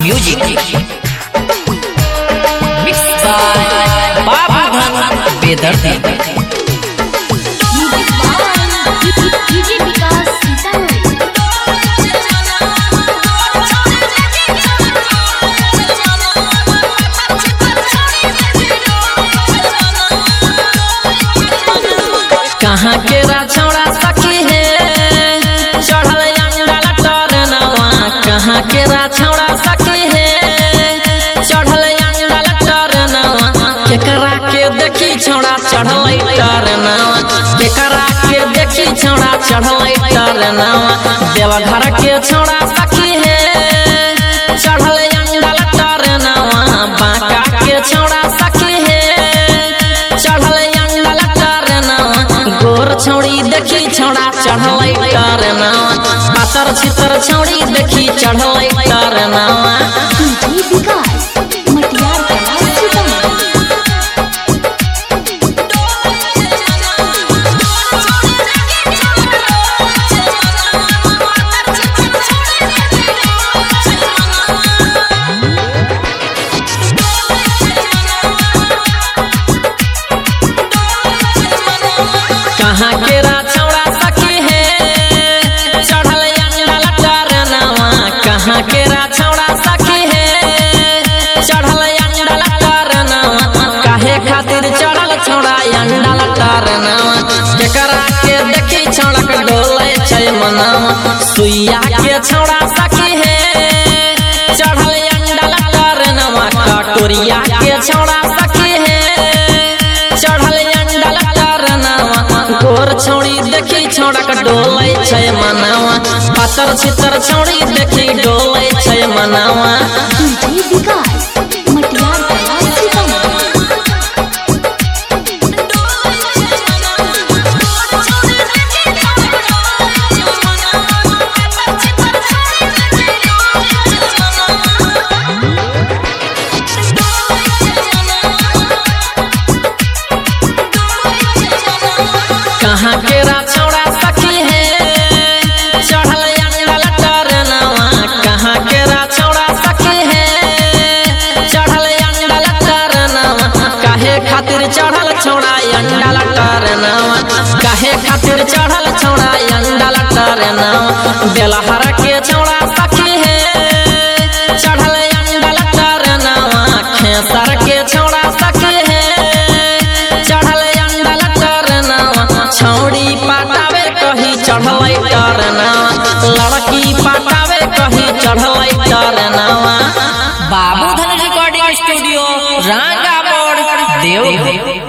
Music mix by बाबू धन बेदर्दी। कहाँ के राछौड़ा सखी है चढ़ल अंगल टरनवा। कहाँ के राछौड़ा सखी है चढ़ल अंगल टरनवा। केकरा के देखी छौड़ा चढ़ल टरनवा। केकरा के देखी छौड़ा चढ़ल टरनवा। देवघर के छौड़ा सखी है चढ़ल अंगल टरनवा। बांका के छौड़ा सखी है चढ़ल अंगल टरनवा। गोर छौड़ी देखी छौड़ा चढ़ल टरनवा। पातर छितर छौड़ी देखी चढ़ल टरनवा। कहाँ के राछौड़ा सखी है चढ़ल अंगल टरनवा। कहाँ के राछौड़ा सखी है चढ़ल अंगल टरनवा। काहे खातिर चढ़ल छौड़ा अंगल टरनवा। केकरा के देखी छौड़ा के डोले छै मनवा। सुइया के छौड़ा सखी है चढ़ल अंगल टरनवा। कटोरिया के छौड़ा सखी है चढ़ल अंगल टरनवा। गोर छौड़ी देखी छौड़ा के डोले छै मनवा। पातर छितर छौड़ी देखी डोले छै मनवा। कहाँ के राछौड़ा सखी है चढ़ल अंगल टरनवा। कहाँ के राछौड़ा सखी है चढ़ल अंगल टरनवा। काहे खातिर चढ़ल छौड़ा अंगल टरनवा। काहे खातिर चढ़ल छौड़ा अंगल टरनवा। बेलहर के छौड़ा सखी है चढ़ल अंगल टरनवा। खेसर के छौड़ा सखी है चढ़ल अंगल टरनवा। छौड़ी पटावे कही चढ़ल टरनवा। लड़की पटावे कही चढ़ल टरनवा। बाबू धन रिकॉर्डिंग स्टूडियो रांगा मोड़ देव।